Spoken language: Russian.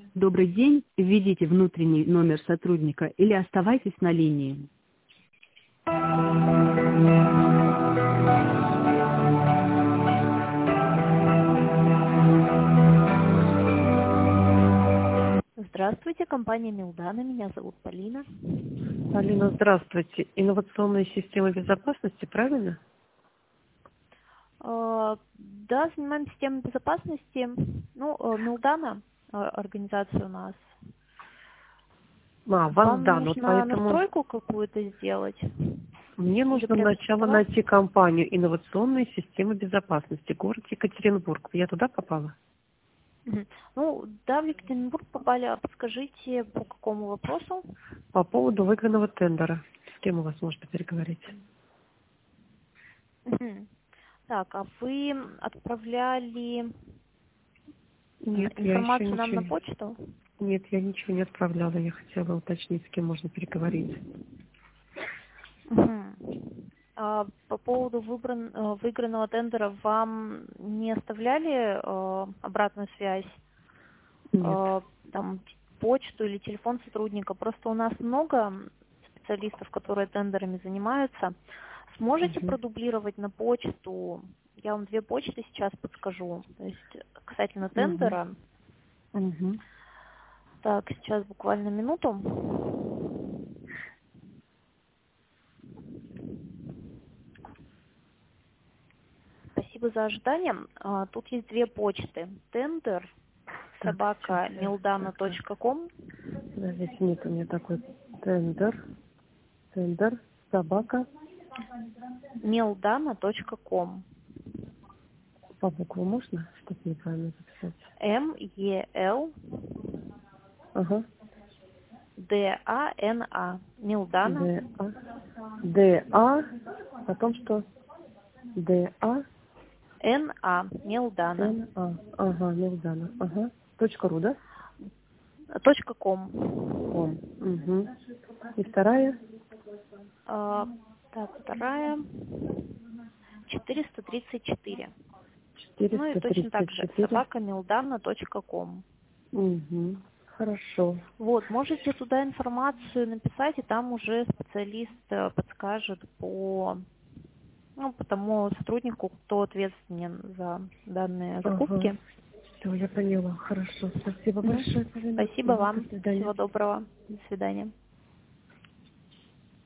Добрый день. Введите внутренний номер сотрудника или оставайтесь на линии. Здравствуйте, компания Милдана. Меня зовут Полина. Алина, здравствуйте. Инновационные системы безопасности, правильно? Да, занимаемся системой безопасности. Милдана, организация у нас. Вас Вам да, вот нужно поэтому настройку какую-то сделать? мне Или нужно сначала преобразовать? найти компанию «Инновационные системы безопасности», город Екатеринбург. Я туда попала? Мгм. Да, в Екатеринбург попали. А подскажите, по какому вопросу? По поводу выигранного тендера. С кем у вас можно переговорить? Мгм. Так, а вы отправляли Нет, я еще информацию нам на ничего. почту? Нет, я ничего не отправляла. Я хотела уточнить, с кем можно переговорить. Мгм. По поводу выигранного тендера вам не оставляли обратную связь, Нет. там, почту или телефон сотрудника? Просто у нас много специалистов, которые тендерами занимаются. Сможете Угу. продублировать на почту? Я вам 2 почты сейчас подскажу. То есть касательно Угу. тендера. Угу. Так, сейчас буквально минуту. Спасибо за ожидание. Тут есть 2 почты. Тендер Так, сейчас собака я... Так. mildana.com. Подождите, нет, у меня такой тендер, собака, mildana.com. по букву можно, чтобы неправильно записать? Ага. MELDANA. Милдана. Д-А, потом что? Д-А, Н.А. Милдана. Н-А. Ага, Милдана. Ага. .ру, да? .com. Ком. Угу. И вторая? Так, вторая. 434. И точно так же. 434. собакамилдана.com. Угу. Хорошо. Вот, можете туда информацию написать, и там уже специалист подскажет по тому сотруднику, кто ответственен за данные Ага. закупки. Все, я поняла. Хорошо. Спасибо Мгм. большое, Полина. Спасибо Угу. До вам. свидания. Всего доброго. До свидания.